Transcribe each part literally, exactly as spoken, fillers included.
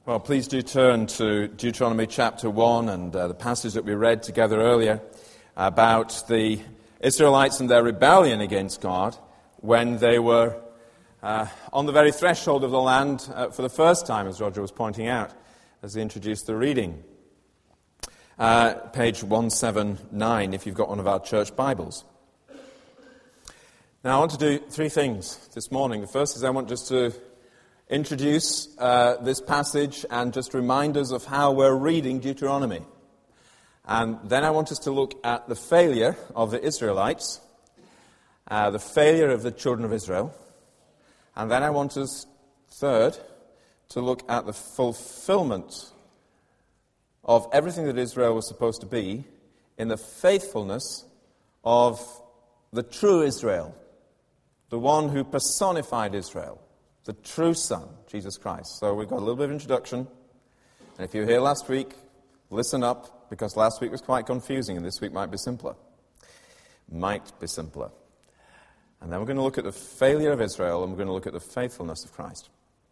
Well, please do turn to Deuteronomy chapter one and uh, the passage that we read together earlier about the Israelites and their rebellion against God when they were uh, on the very threshold of the land uh, for the first time, as Roger was pointing out, as he introduced the reading. Uh, page one seventy-nine, if you've got one of our church Bibles. Now, I want to do three things this morning. The first is I want just to introduce uh, this passage and just remind us of how we're reading Deuteronomy. And then I want us to look at the failure of the Israelites, uh, the failure of the children of Israel. And then I want us, third, to look at the fulfillment of everything that Israel was supposed to be in the faithfulness of the true Israel, the one who personified Israel, the true Son, Jesus Christ. So we've got a little bit of introduction. And if you were here last week, listen up, because last week was quite confusing and this week might be simpler. Might be simpler. And then we're going to look at the failure of Israel and we're going to look at the faithfulness of Christ.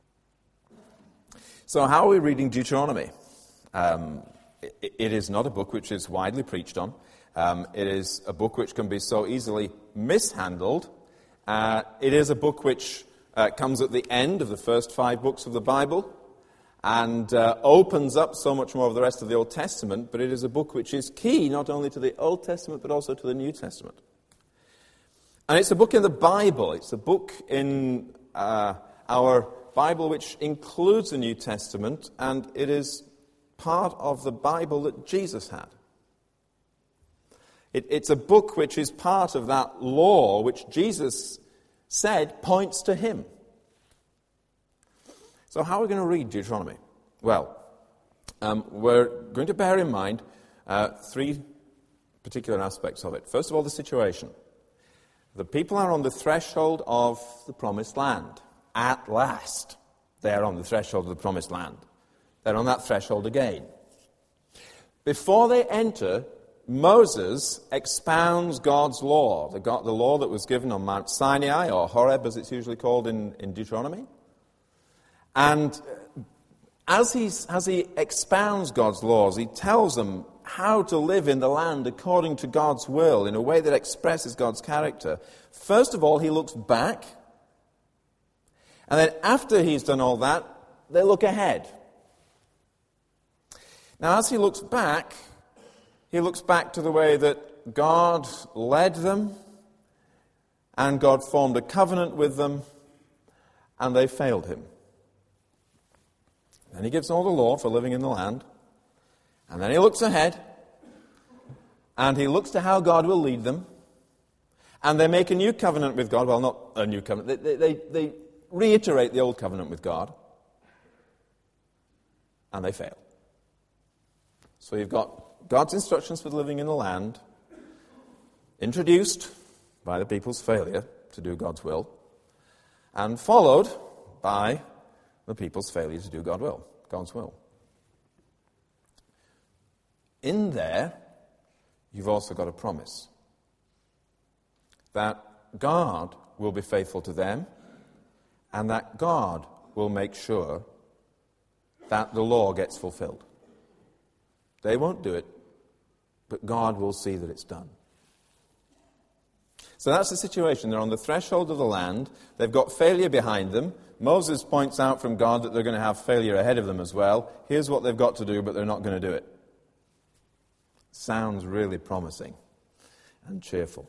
So how are we reading Deuteronomy? Um, it, it is not a book which is widely preached on. Um, it is a book which can be so easily mishandled. Uh, it is a book which Uh, comes at the end of the first five books of the Bible and uh, opens up so much more of the rest of the Old Testament, but it is a book which is key not only to the Old Testament but also to the New Testament. And it's a book in the Bible. It's a book in uh, our Bible which includes the New Testament, and it is part of the Bible that Jesus had. It, it's a book which is part of that law which Jesus said points to him. So how are we going to read Deuteronomy? Well, um, we're going to bear in mind uh, three particular aspects of it. First of all, the situation. The people are on the threshold of the promised land. At last, they are on the threshold of the promised land. They're on that threshold again. Before they enter, Moses expounds God's law, the, God, the law that was given on Mount Sinai, or Horeb as it's usually called in, in Deuteronomy. And as, he's, as he expounds God's laws, he tells them how to live in the land according to God's will, in a way that expresses God's character. First of all, he looks back, and then after he's done all that, they look ahead. Now, as he looks back, he looks back to the way that God led them, and God formed a covenant with them, and they failed him. Then he gives all the law for living in the land, and then he looks ahead, and he looks to how God will lead them, and they make a new covenant with God. Well, not a new covenant. They, they, they reiterate the old covenant with God, and they fail. So you've got God's instructions for living in the land, introduced by the people's failure to do God's will, and followed by the people's failure to do God will, God's will. In there, you've also got a promise that God will be faithful to them, and that God will make sure that the law gets fulfilled. They won't do it, but God will see that it's done. So that's the situation. They're on the threshold of the land. They've got failure behind them. Moses points out from God that they're going to have failure ahead of them as well. Here's what they've got to do, but they're not going to do it. Sounds really promising and cheerful.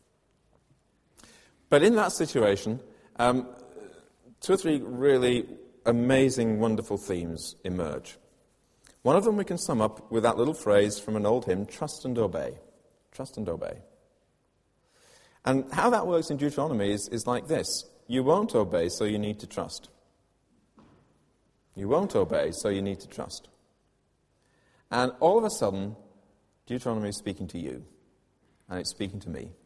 But in that situation, um, two or three really amazing, wonderful themes emerge. One of them we can sum up with that little phrase from an old hymn, trust and obey. Trust and obey. And how that works in Deuteronomy is, is like this. You won't obey, so you need to trust. You won't obey, so you need to trust. And all of a sudden, Deuteronomy is speaking to you, and it's speaking to me.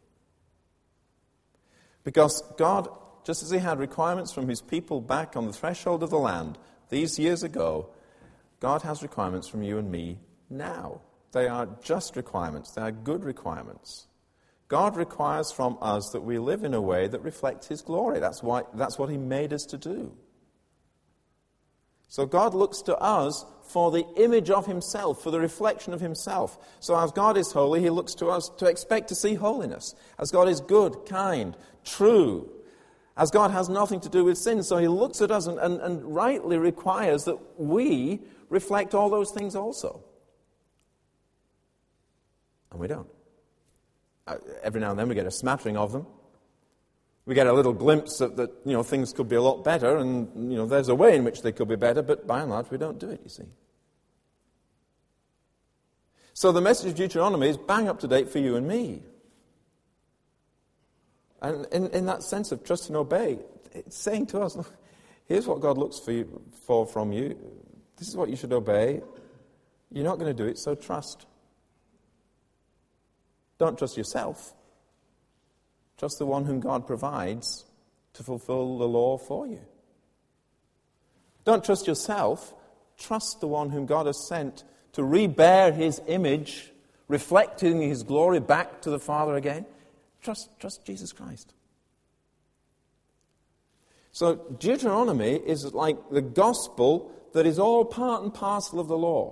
Because God, just as he had requirements from his people back on the threshold of the land these years ago, God has requirements from you and me now. They are just requirements. They are good requirements. God requires from us that we live in a way that reflects his glory. That's why, that's what he made us to do. So God looks to us for the image of himself, for the reflection of himself. So as God is holy, he looks to us to expect to see holiness. As God is good, kind, true, as God has nothing to do with sin, so he looks at us and, and, and rightly requires that we reflect all those things also. And we don't. Every now and then we get a smattering of them. We get a little glimpse of that, you know, things could be a lot better, and, you know, there's a way in which they could be better, but by and large we don't do it, you see. So the message of Deuteronomy is bang up to date for you and me. And in, in that sense of trust and obey, it's saying to us, look, here's what God looks for, you, for from you. This is what you should obey. You're not going to do it, so trust. Don't trust yourself. Trust the one whom God provides to fulfill the law for you. Don't trust yourself. Trust the one whom God has sent to rebear his image, reflecting his glory back to the Father again. Trust, trust Jesus Christ. So Deuteronomy is like the gospel that is all part and parcel of the law.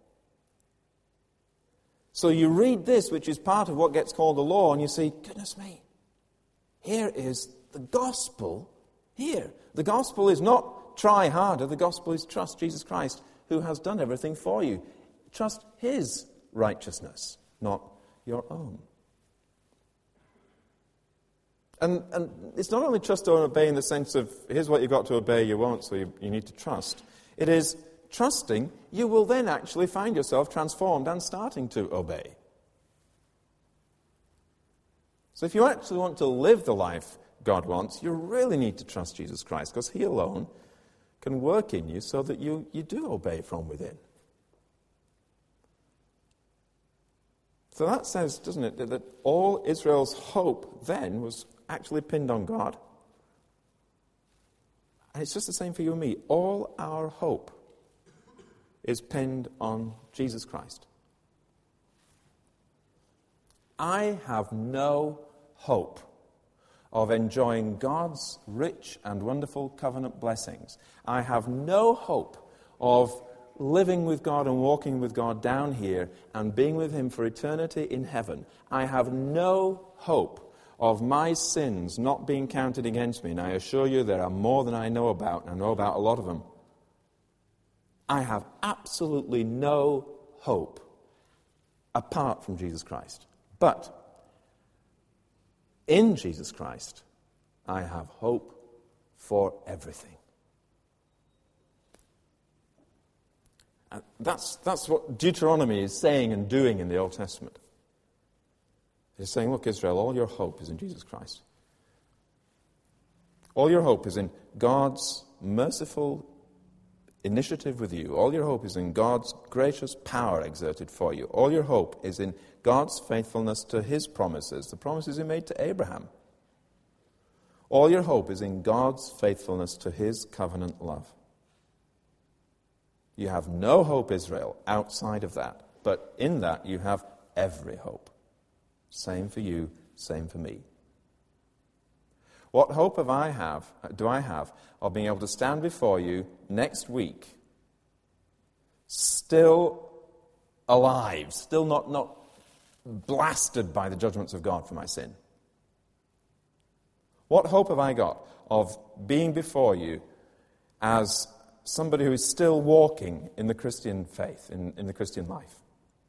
So you read this, which is part of what gets called the law, and you say, goodness me, here is the gospel here. The gospel is not try harder. The gospel is trust Jesus Christ, who has done everything for you. Trust his righteousness, not your own. And, and it's not only trust or obey in the sense of, here's what you've got to obey, you won't, so you, you need to trust. It is trusting, you will then actually find yourself transformed and starting to obey. So if you actually want to live the life God wants, you really need to trust Jesus Christ, because he alone can work in you so that you, you do obey from within. So that says, doesn't it, that all Israel's hope then was actually pinned on God. And it's just the same for you and me. All our hope is pinned on Jesus Christ. I have no hope of enjoying God's rich and wonderful covenant blessings. I have no hope of living with God and walking with God down here and being with him for eternity in heaven. I have no hope of my sins not being counted against me. And I assure you there are more than I know about, and I know about a lot of them. I have absolutely no hope apart from Jesus Christ. But in Jesus Christ, I have hope for everything. And that's, that's what Deuteronomy is saying and doing in the Old Testament. It's saying, look, Israel, all your hope is in Jesus Christ. All your hope is in God's merciful initiative with you. All your hope is in God's gracious power exerted for you. All your hope is in God's faithfulness to his promises, the promises he made to Abraham. All your hope is in God's faithfulness to his covenant love. You have no hope, Israel, outside of that. But in that you have every hope. Same for you, same for me. What hope have I have, do I have of being able to stand before you next week, still alive, still not, not blasted by the judgments of God for my sin? What hope have I got of being before you as somebody who is still walking in the Christian faith, in, in the Christian life?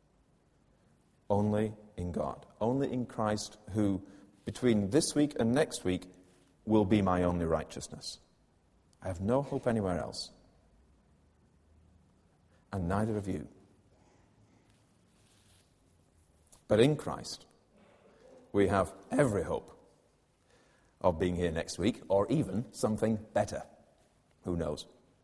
Only in God. Only in Christ, who between this week and next week will be my only righteousness. I have no hope anywhere else. And neither of you. But in Christ, we have every hope of being here next week, or even something better. Who knows?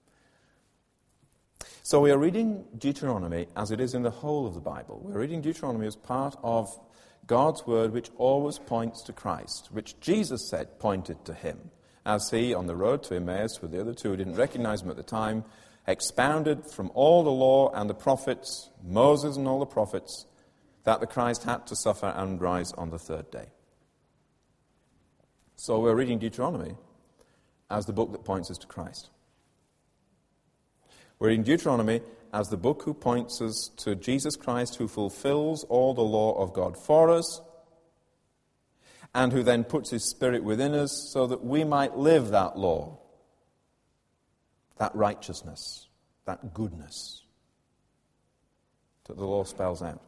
So we are reading Deuteronomy as it is in the whole of the Bible. We're reading Deuteronomy as part of God's word, which always points to Christ, which Jesus said pointed to him, as he, on the road to Emmaus with the other two who didn't recognize him at the time, expounded from all the law and the prophets, Moses and all the prophets, that the Christ had to suffer and rise on the third day. So we're reading Deuteronomy as the book that points us to Christ. We're reading Deuteronomy as the book who points us to Jesus Christ, who fulfills all the law of God for us, and who then puts his Spirit within us so that we might live that law, that righteousness, that goodness that the law spells out.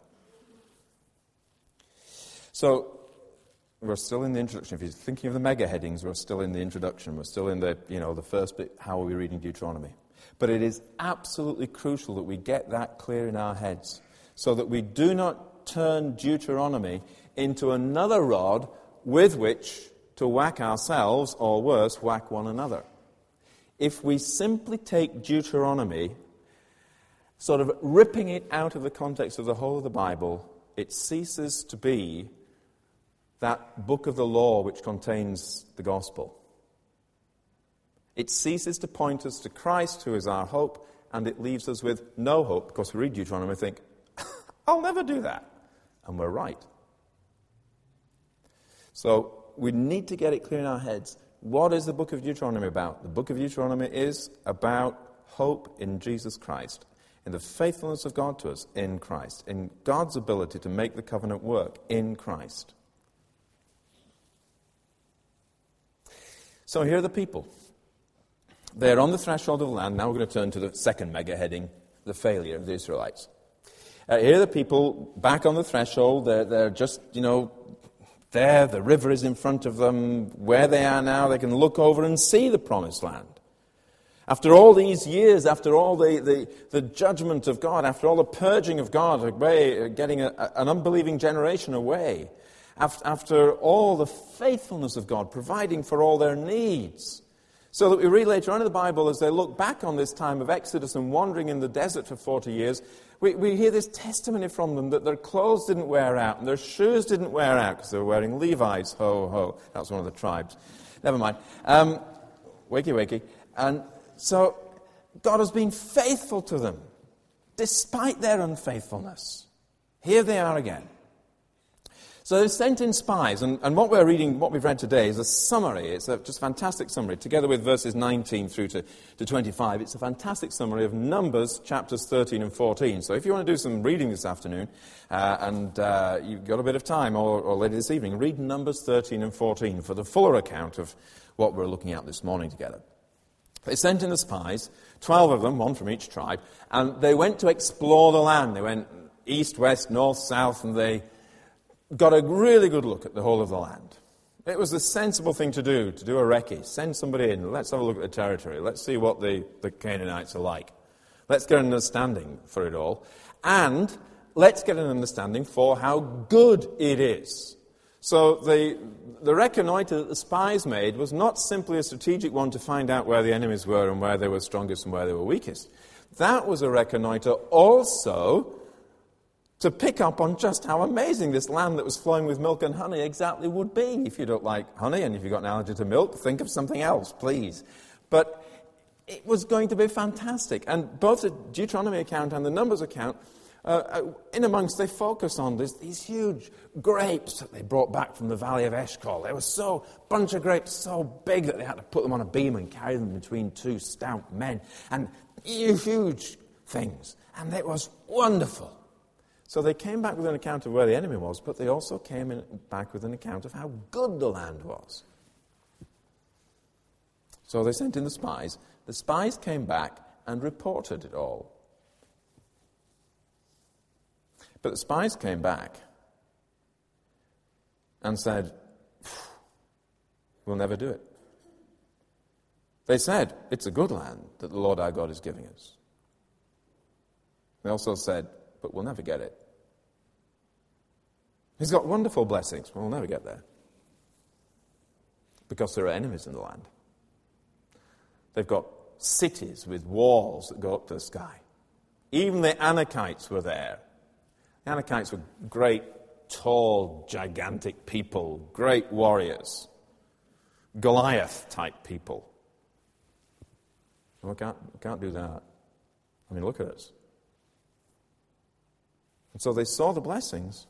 So, we're still in the introduction. If you're thinking of the mega headings, we're still in the introduction. We're still in the, you know, the first bit, how are we reading Deuteronomy? But it is absolutely crucial that we get that clear in our heads so that we do not turn Deuteronomy into another rod with which to whack ourselves, or worse, whack one another. If we simply take Deuteronomy, sort of ripping it out of the context of the whole of the Bible, it ceases to be that book of the law which contains the gospel. It ceases to point us to Christ, who is our hope, and it leaves us with no hope, because we read Deuteronomy and think, I'll never do that. And we're right. So we need to get it clear in our heads. What is the book of Deuteronomy about? The book of Deuteronomy is about hope in Jesus Christ, in the faithfulness of God to us in Christ, in God's ability to make the covenant work in Christ. So here are the people. They're on the threshold of the land. Now we're going to turn to the second mega heading, the failure of the Israelites. Uh, here are the people back on the threshold. They're, they're just, you know, there. The river is in front of them. Where they are now, they can look over and see the promised land. After all these years, after all the, the, the judgment of God, after all the purging of God away, getting a, an unbelieving generation away, after, after all the faithfulness of God, providing for all their needs, so that we read later on in the Bible, as they look back on this time of Exodus and wandering in the desert for forty years, we, we hear this testimony from them that their clothes didn't wear out and their shoes didn't wear out because they were wearing Levi's. Ho, ho. That's one of the tribes. Never mind. Um, wakey, wakey. And so God has been faithful to them, despite their unfaithfulness. Here they are again. So they've sent in spies, and, and what we're reading, what we've read today is a summary. It's a just fantastic summary, together with verses nineteen through to, to twenty-five. It's a fantastic summary of Numbers, chapters thirteen and fourteen. So if you want to do some reading this afternoon, uh, and uh, you've got a bit of time, or, or later this evening, read Numbers thirteen and fourteen for the fuller account of what we're looking at this morning together. They sent in the spies, twelve of them, one from each tribe, and they went to explore the land. They went east, west, north, south, and they got a really good look at the whole of the land. It was the sensible thing to do, to do a recce. Send somebody in. Let's have a look at the territory. Let's see what the, the Canaanites are like. Let's get an understanding for it all. And let's get an understanding for how good it is. So the, the reconnoiter that the spies made was not simply a strategic one to find out where the enemies were and where they were strongest and where they were weakest. That was a reconnoiter also to pick up on just how amazing this land that was flowing with milk and honey exactly would be. If you don't like honey and if you've got an allergy to milk, think of something else, please. But it was going to be fantastic. And both the Deuteronomy account and the Numbers account, uh, in amongst, they focus on this, these huge grapes that they brought back from the valley of Eshcol. They were so, bunch of grapes so big that they had to put them on a beam and carry them between two stout men. And huge things. And it was wonderful. So they came back with an account of where the enemy was, but they also came in, back with an account of how good the land was. So they sent in the spies. The spies came back and reported it all. But the spies came back and said, we'll never do it. They said, it's a good land that the Lord our God is giving us. They also said, but we'll never get it. He's got wonderful blessings, but we'll never get there. Because there are enemies in the land. They've got cities with walls that go up to the sky. Even the Anakites were there. The Anakites were great, tall, gigantic people, great warriors, Goliath-type people. We can't, we can't do that. I mean, look at us. And so they saw the blessings,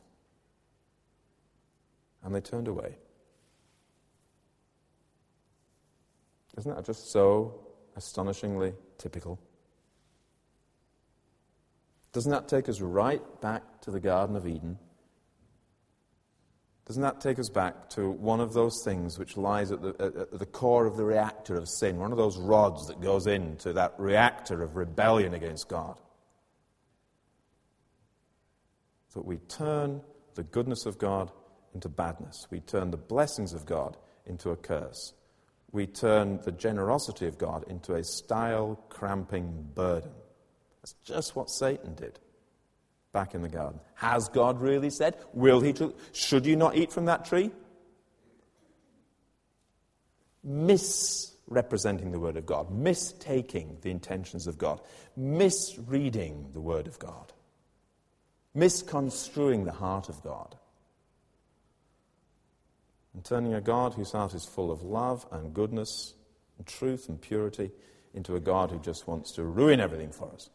and they turned away. Isn't that just so astonishingly typical? Doesn't that take us right back to the Garden of Eden? Doesn't that take us back to one of those things which lies at the, at, at the core of the reactor of sin, one of those rods that goes into that reactor of rebellion against God? That we turn the goodness of God into badness. We turn the blessings of God into a curse. We turn the generosity of God into a style-cramping burden. That's just what Satan did back in the garden. Has God really said? Will he? Tr- should you not eat from that tree? Misrepresenting the word of God, mistaking the intentions of God, misreading the word of God, misconstruing the heart of God, and turning a God whose heart is full of love and goodness and truth and purity into a God who just wants to ruin everything for us.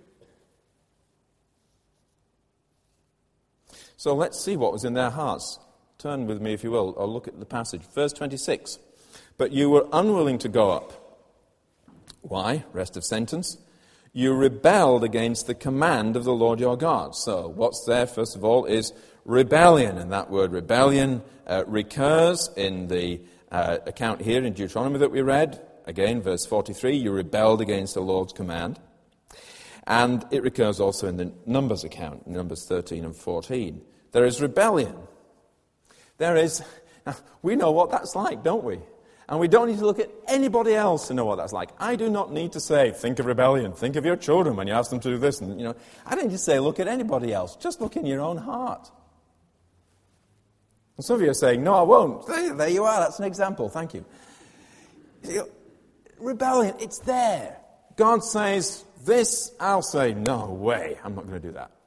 So let's see what was in their hearts. Turn with me, if you will, or look at the passage. Verse twenty-six. But you were unwilling to go up. Why? Rest of sentence. You rebelled against the command of the Lord your God. So what's there, first of all, is rebellion. And that word rebellion uh, recurs in the uh, account here in Deuteronomy that we read. Again, verse forty-three, you rebelled against the Lord's command. And it recurs also in the Numbers account, Numbers thirteen and fourteen. There is rebellion. There is, we know what that's like, don't we? And we don't need to look at anybody else to know what that's like. I do not need to say, think of rebellion, think of your children when you ask them to do this. And, you know, I don't need to say, look at anybody else. Just look in your own heart. And some of you are saying, no, I won't. There, there you are, that's an example, thank you. Rebellion, it's there. God says this, I'll say, no way, I'm not going to do that.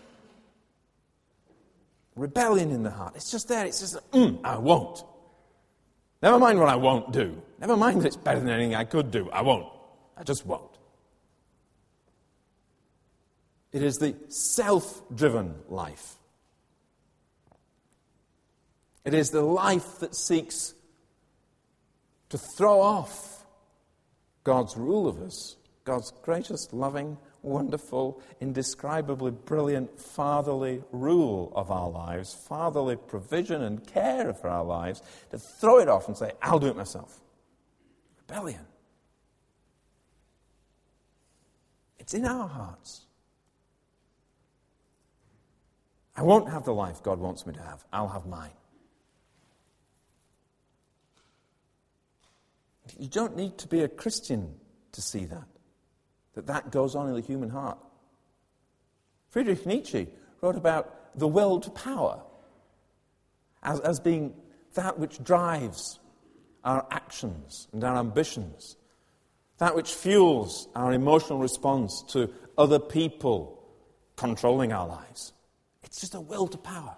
Rebellion in the heart, it's just there, it's just, mm, I won't. Never mind what I won't do. Never mind that it's better than anything I could do. I won't. I just won't. It is the self-driven life. It is the life that seeks to throw off God's rule of us, God's gracious, loving, wonderful, indescribably brilliant, fatherly rule of our lives, fatherly provision and care for our lives, to throw it off and say, I'll do it myself. Rebellion. It's in our hearts. I won't have the life God wants me to have. I'll have mine. You don't need to be a Christian to see that. That that goes on in the human heart. Friedrich Nietzsche wrote about the will to power as, as being that which drives our actions and our ambitions, that which fuels our emotional response to other people controlling our lives. It's just a will to power.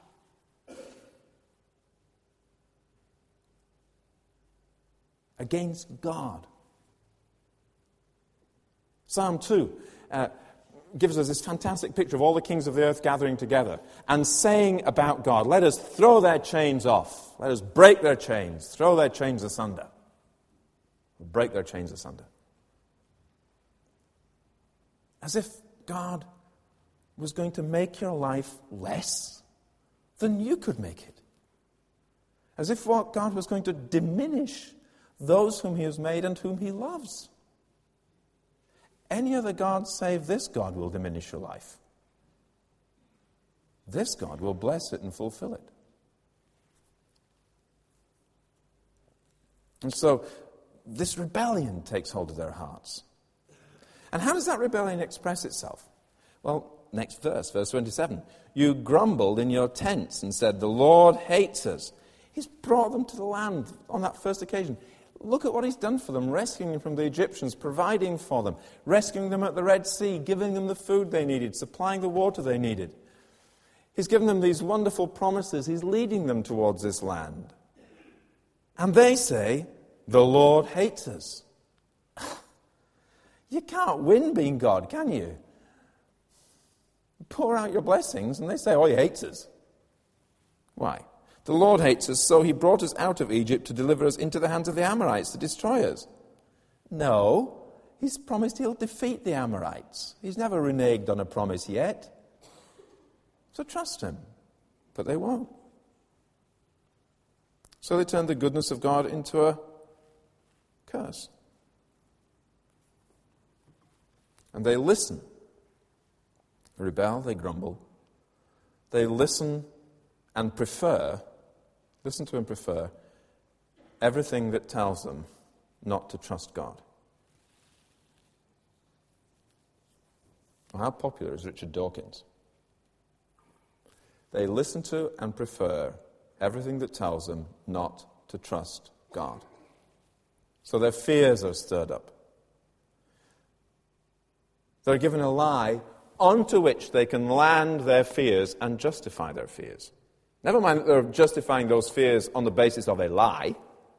Against God. Psalm two uh, gives us this fantastic picture of all the kings of the earth gathering together and saying about God, let us throw their chains off. Let us break their chains. Throw their chains asunder. Break their chains asunder. As if God was going to make your life less than you could make it. As if what God was going to diminish those whom he has made and whom he loves. Any other God save this God will diminish your life. This God will bless it and fulfill it. And so, this rebellion takes hold of their hearts. And how does that rebellion express itself? Well, next verse, verse twenty-seven. You grumbled in your tents and said, the Lord hates us. He's brought them to the land on that first occasion. Look at what he's done for them, rescuing them from the Egyptians, providing for them, rescuing them at the Red Sea, giving them the food they needed, supplying the water they needed. He's given them these wonderful promises. He's leading them towards this land. And they say, the Lord hates us. You can't win being God, can you? Pour out your blessings and they say, oh, he hates us. Why? The Lord hates us, so he brought us out of Egypt to deliver us into the hands of the Amorites, to destroy us. No, He's promised he'll defeat the Amorites. He's never reneged on a promise yet. So trust him. But they won't. So they turned the goodness of God into a curse. And they listen. They rebel, they grumble. They listen and prefer, listen to and prefer, everything that tells them not to trust God. Well, how popular is Richard Dawkins? They listen to and prefer everything that tells them not to trust God. So their fears are stirred up. They're given a lie onto which they can land their fears and justify their fears. Never mind that they're justifying those fears on the basis of a lie,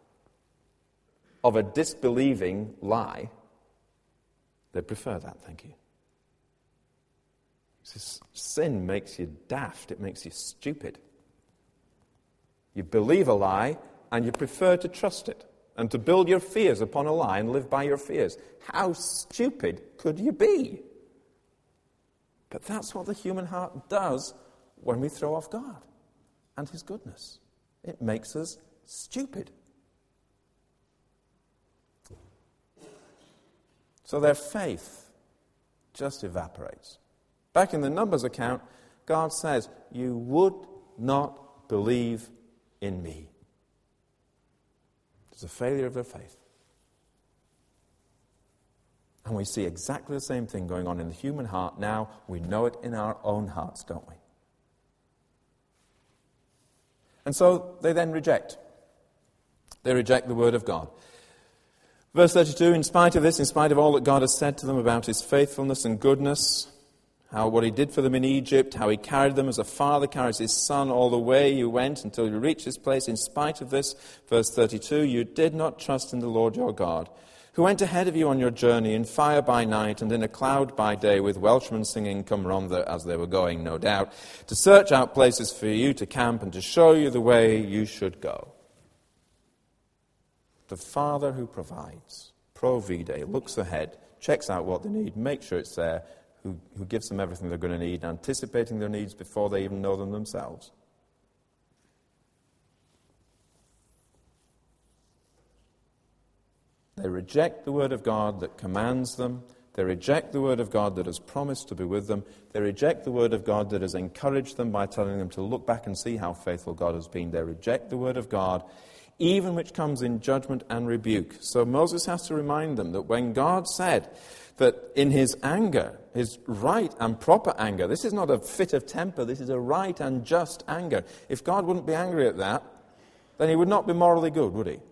of a disbelieving lie. They prefer that, thank you. Sin makes you daft. It makes you stupid. You believe a lie and you prefer to trust it and to build your fears upon a lie and live by your fears. How stupid could you be? But that's what the human heart does when we throw off God and his goodness. It makes us stupid. So their faith just evaporates. Back in the Numbers account, God says, "You would not believe in me." It's a failure of their faith. And we see exactly the same thing going on in the human heart now. We know it in our own hearts, don't we? And so they then reject. They reject the word of God. Verse thirty-two, in spite of this, in spite of all that God has said to them about his faithfulness and goodness, how what he did for them in Egypt, how he carried them as a father carries his son all the way you went until you reached this place. In spite of this, verse thirty-two, you did not trust in the Lord your God, who went ahead of you on your journey in fire by night and in a cloud by day, with Welshmen singing Cumrondda as they were going, no doubt, to search out places for you to camp and to show you the way you should go. The Father who provides, provide, looks ahead, checks out what they need, makes sure it's there, Who, who gives them everything they're going to need, anticipating their needs before they even know them themselves. They reject the word of God that commands them. They reject the word of God that has promised to be with them. They reject the word of God that has encouraged them by telling them to look back and see how faithful God has been. They reject the word of God, even which comes in judgment and rebuke. So Moses has to remind them that when God said that in his anger, his right and proper anger, this is not a fit of temper, this is a right and just anger. If God wouldn't be angry at that, then he would not be morally good, would he?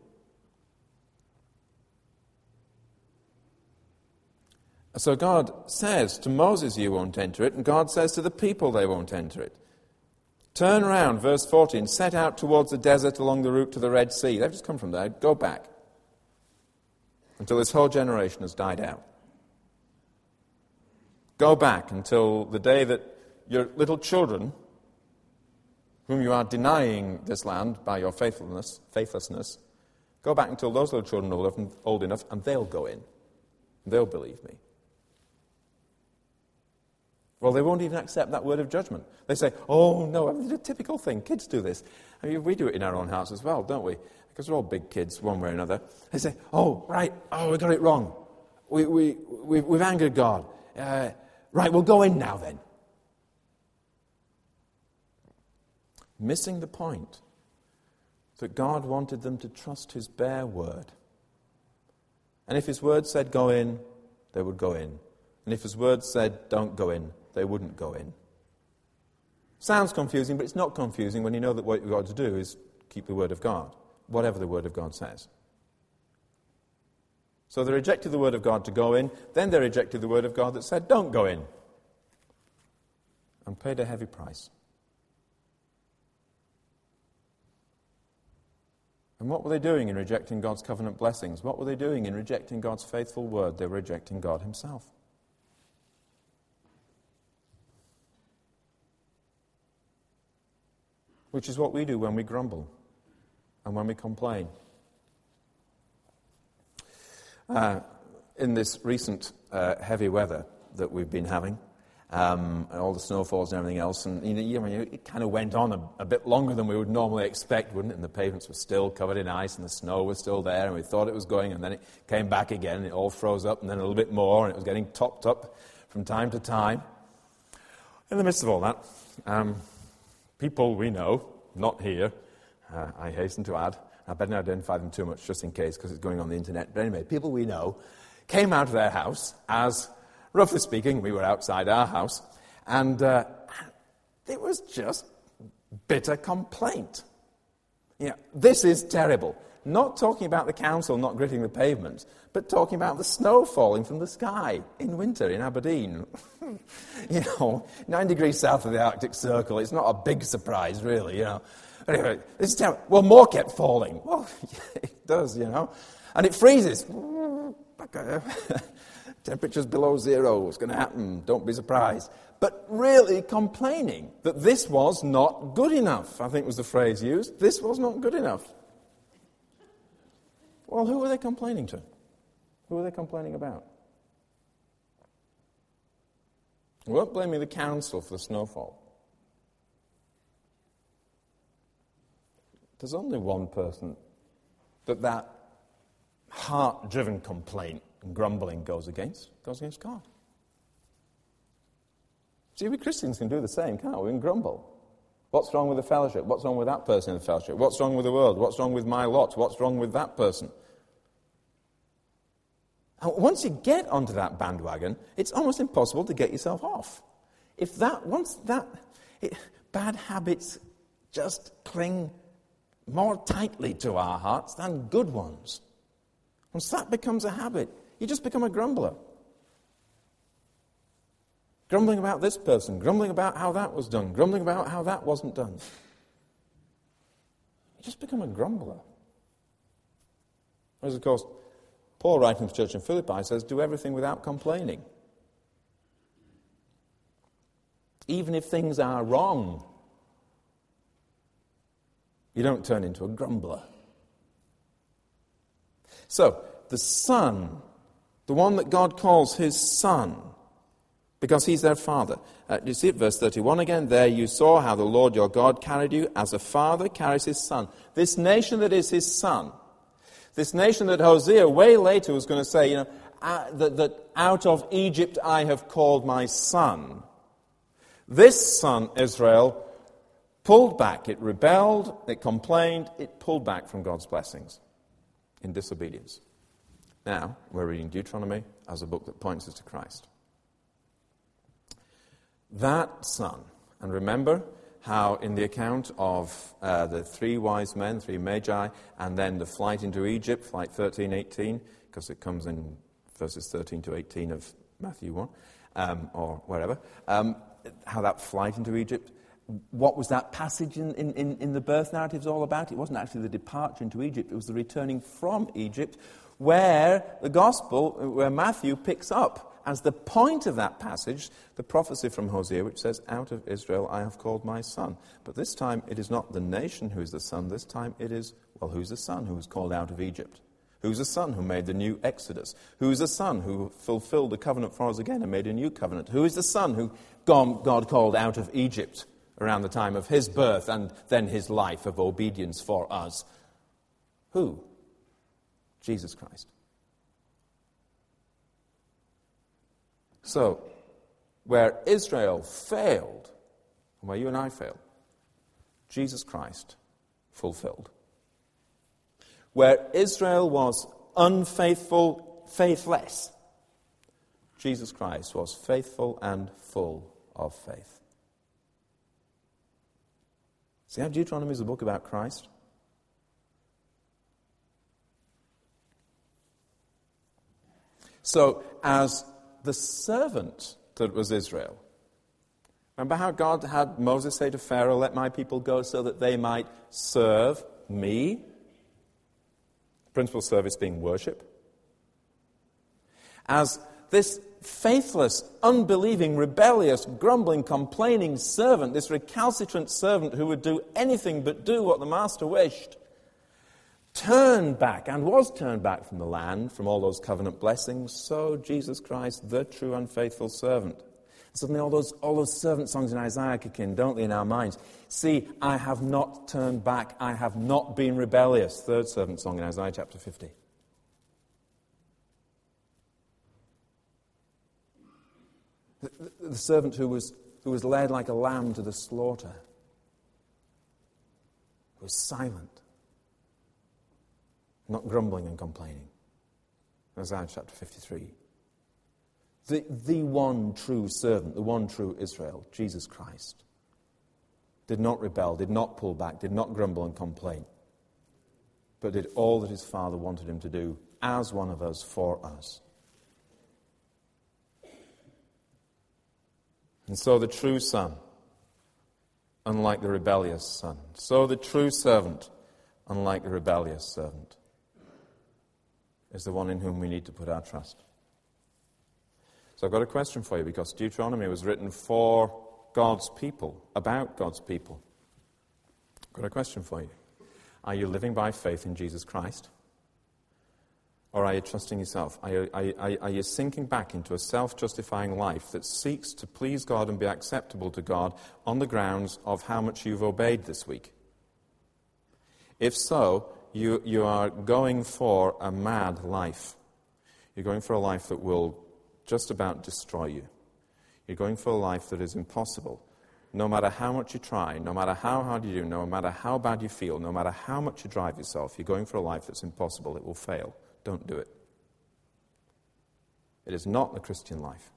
So God says to Moses, you won't enter it, and God says to the people, they won't enter it. Turn around, verse fourteen, set out towards the desert along the route to the Red Sea. They've just come from there. Go back until this whole generation has died out. Go back until the day that your little children, whom you are denying this land by your faithfulness, faithlessness, go back until those little children are old enough, old enough and they'll go in. They'll believe me. Well, they won't even accept that word of judgment. They say, oh, no, I mean, it's a typical thing. Kids do this. I mean, we do it in our own house as well, don't we? Because we're all big kids one way or another. They say, oh, right, oh, we got it wrong. We, we, we, we've angered God. Uh, right, we'll go in now then. Missing the point that God wanted them to trust his bare word. And if his word said go in, they would go in. And if his word said don't go in, they wouldn't go in. Sounds confusing, but it's not confusing when you know that what you've got to do is keep the word of God, whatever the word of God says. So they rejected the word of God to go in, then they rejected the word of God that said don't go in, and paid a heavy price. And what were they doing in rejecting God's covenant blessings? What were they doing in rejecting God's faithful word? They were rejecting God himself. Which is what we do when we grumble and when we complain. Uh, in this recent uh, heavy weather that we've been having, um, and all the snowfalls and everything else, and you know, you know, it kind of went on a, a bit longer than we would normally expect, wouldn't it? And the pavements were still covered in ice, and the snow was still there, and we thought it was going, and then it came back again, and it all froze up, and then a little bit more, and it was getting topped up from time to time. In the midst of all that, um, people we know, not here, uh, I hasten to add, I better not identify them too much just in case because it's going on the internet, but anyway, people we know came out of their house as, roughly speaking, we were outside our house, and uh, it was just bitter complaint. You know, this is terrible. Not talking about the council not gritting the pavement, but talking about the snow falling from the sky in winter in Aberdeen. You know, nine degrees south of the Arctic Circle. It's not a big surprise, really, you know. Anyway, this is terrible. Well, more kept falling. Well, yeah, it does, you know. And it freezes. Temperature's below zero. What's going to happen? Don't be surprised. But really complaining that this was not good enough, I think was the phrase used. This was not good enough. Well, who were they complaining to? Who were they complaining about? We weren't blaming the council for the snowfall. There's only one person that that heart-driven complaint and grumbling goes against. Goes against God. See, we Christians can do the same, can't we? We can grumble. What's wrong with the fellowship? What's wrong with that person in the fellowship? What's wrong with the world? What's wrong with my lot? What's wrong with that person? And once you get onto that bandwagon, it's almost impossible to get yourself off. If that, once that, it, bad habits just cling more tightly to our hearts than good ones. Once that becomes a habit, you just become a grumbler. Grumbling about this person, grumbling about how that was done, grumbling about how that wasn't done. You just become a grumbler. Whereas, of course, Paul, writing to the church in Philippi, says, do everything without complaining. Even if things are wrong, you don't turn into a grumbler. So, the Son, the one that God calls his Son, because he's their Father. Uh, you see it, verse thirty-one again, there you saw how the Lord your God carried you as a father carries his son. This nation that is his son, this nation that Hosea way later was going to say, you know, uh, that, that out of Egypt I have called my son. This son, Israel, pulled back. It rebelled, it complained, it pulled back from God's blessings in disobedience. Now, we're reading Deuteronomy as a book that points us to Christ. That son, and remember how in the account of uh, the three wise men, three magi, and then the flight into Egypt, flight thirteen, eighteen, because it comes in verses thirteen to eighteen of Matthew one, um, or wherever, um, how that flight into Egypt, what was that passage in, in, in the birth narratives all about? It wasn't actually the departure into Egypt, it was the returning from Egypt, where the gospel, where Matthew picks up as the point of that passage, the prophecy from Hosea, which says, out of Israel I have called my son. But this time it is not the nation who is the son, this time it is, well, who's the son who was called out of Egypt? Who's the son who made the new Exodus? Who's the son who fulfilled the covenant for us again and made a new covenant? Who is the son who God called out of Egypt around the time of his birth and then his life of obedience for us? Who? Jesus Christ. So, where Israel failed, and where you and I failed, Jesus Christ fulfilled. Where Israel was unfaithful, faithless, Jesus Christ was faithful and full of faith. See how Deuteronomy is a book about Christ? So, as the servant that was Israel. Remember how God had Moses say to Pharaoh, let my people go so that they might serve me? Principal service being worship. As this faithless, unbelieving, rebellious, grumbling, complaining servant, this recalcitrant servant who would do anything but do what the master wished, turned back and was turned back from the land, from all those covenant blessings, so Jesus Christ, the true and faithful servant. Suddenly all those, all those servant songs in Isaiah kick in, don't they, in our minds? See, I have not turned back, I have not been rebellious. Third servant song in Isaiah chapter fifty. The, the, the servant who was, who was led like a lamb to the slaughter, who was silent, not grumbling and complaining. Isaiah chapter fifty-three. The, the one true servant, the one true Israel, Jesus Christ, did not rebel, did not pull back, did not grumble and complain, but did all that his Father wanted him to do as one of us, for us. And so the true son, unlike the rebellious son, so the true servant, unlike the rebellious servant, is the one in whom we need to put our trust. So I've got a question for you, because Deuteronomy was written for God's people, about God's people. I've got a question for you. Are you living by faith in Jesus Christ? Or are you trusting yourself? Are you, are you, are you sinking back into a self-justifying life that seeks to please God and be acceptable to God on the grounds of how much you've obeyed this week? If so, you, you are going for a mad life. You're going for a life that will just about destroy you. You're going for a life that is impossible. No matter how much you try, no matter how hard you do, no matter how bad you feel, no matter how much you drive yourself, you're going for a life that's impossible. It will fail. Don't do it. It is not the Christian life.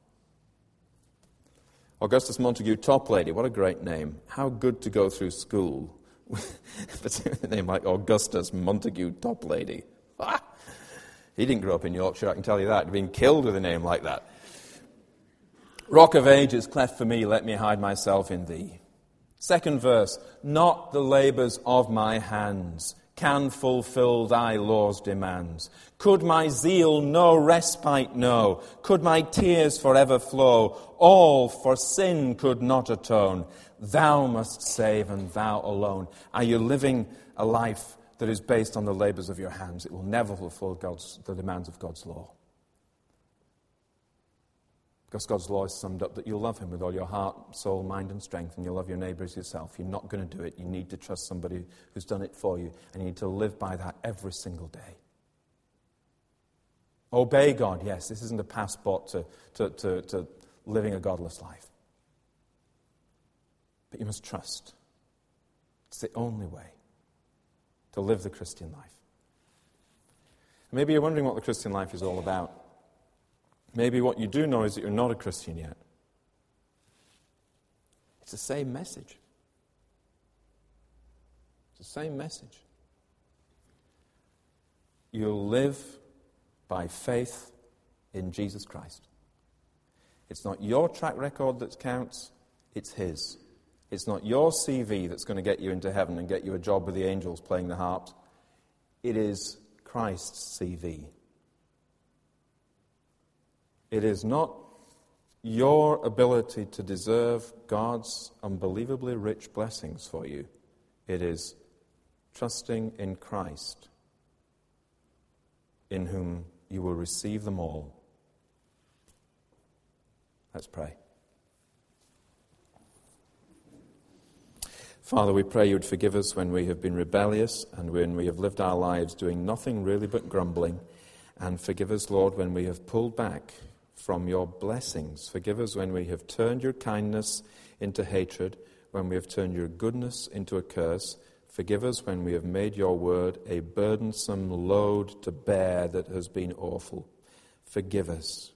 Augustus Montague Toplady, what a great name. How good to go through school with a name like Augustus Montague Toplady. Ah! He didn't grow up in Yorkshire, I can tell you that. He'd been killed with a name like that. Rock of ages, cleft for me, let me hide myself in thee. Second verse, not the labours of my hands can fulfill thy law's demands. Could my zeal no respite know? Could my tears forever flow? All for sin could not atone. Thou must save, and thou alone. Are you living a life that is based on the labours of your hands? It will never fulfill God's, the demands of God's law. Because God's law is summed up that you'll love him with all your heart, soul, mind and strength, and you'll love your neighbour as yourself. You're not going to do it. You need to trust somebody who's done it for you, and you need to live by that every single day. Obey God, yes. This isn't a passport to, to, to, to living a godless life. But you must trust. It's the only way to live the Christian life. Maybe you're wondering what the Christian life is all about. Maybe what you do know is that you're not a Christian yet. It's the same message. It's the same message. You'll live by faith in Jesus Christ. It's not your track record that counts, it's his. It's not your C V that's going to get you into heaven and get you a job with the angels playing the harps. It is Christ's C V. It is not your ability to deserve God's unbelievably rich blessings for you. It is trusting in Christ, in whom you will receive them all. Let's pray. Father, we pray you would forgive us when we have been rebellious and when we have lived our lives doing nothing really but grumbling. And forgive us, Lord, when we have pulled back from your blessings. Forgive us when we have turned your kindness into hatred, when we have turned your goodness into a curse. Forgive us when we have made your word a burdensome load to bear that has been awful. Forgive us.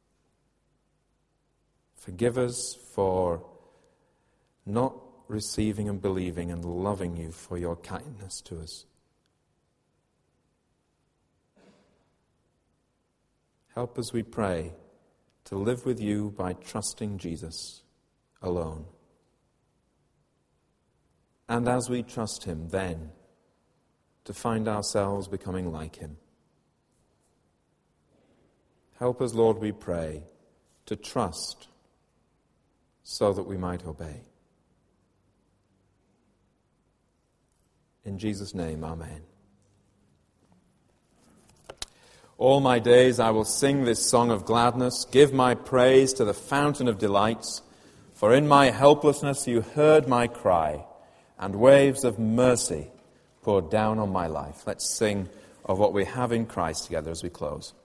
Forgive us for not receiving and believing and loving you for your kindness to us. Help us, we pray, to live with you by trusting Jesus alone. And as we trust him, then, to find ourselves becoming like him. Help us, Lord, we pray, to trust so that we might obey. In Jesus' name, amen. All my days I will sing this song of gladness, give my praise to the fountain of delights. For in my helplessness you heard my cry, and waves of mercy poured down on my life. Let's sing of what we have in Christ together as we close.